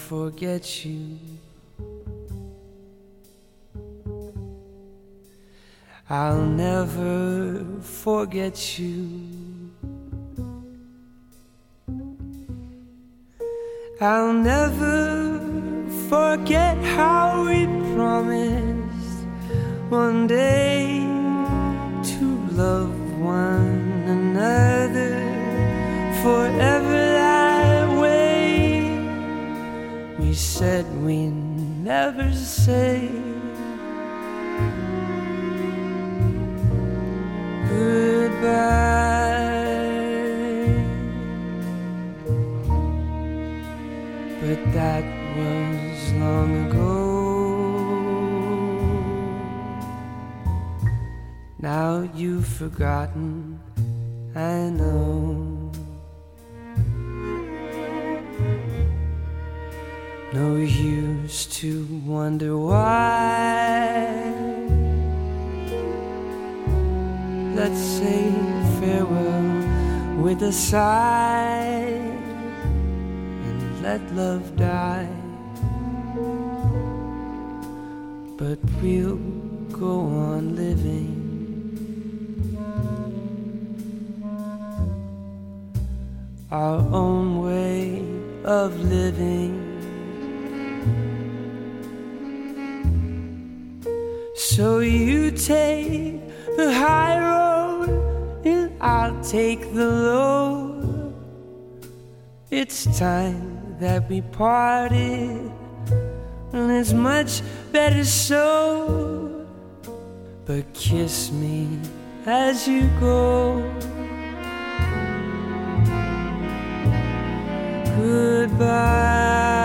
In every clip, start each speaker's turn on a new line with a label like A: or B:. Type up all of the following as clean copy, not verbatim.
A: forget you. I'll never forget you. I'll never forget how we promised one day to love one another forever that way. We said we'd never say goodbye. But that was long ago. Now you've forgotten, I know. No use to wonder why. Let's say farewell with a sigh and let love die. But we'll go on living our own way of living. So you take the high road and I'll take the low. It's time that we parted, and it's much better so. But kiss me as you go. Goodbye.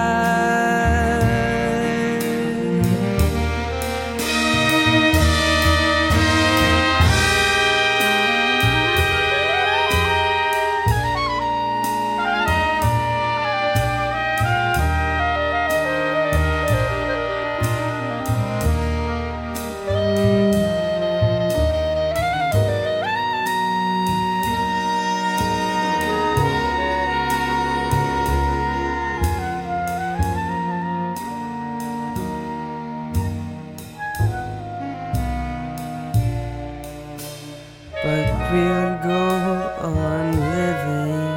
A: But we'll go on living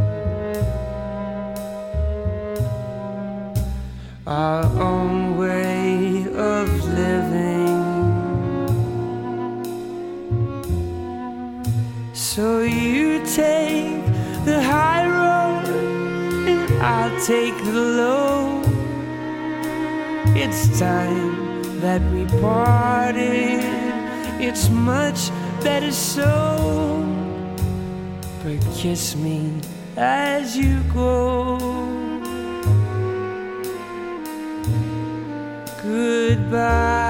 A: our own way of living. So you take the high road and I'll take the low. It's time that we parted, it's much better so. But kiss me as you go. Goodbye.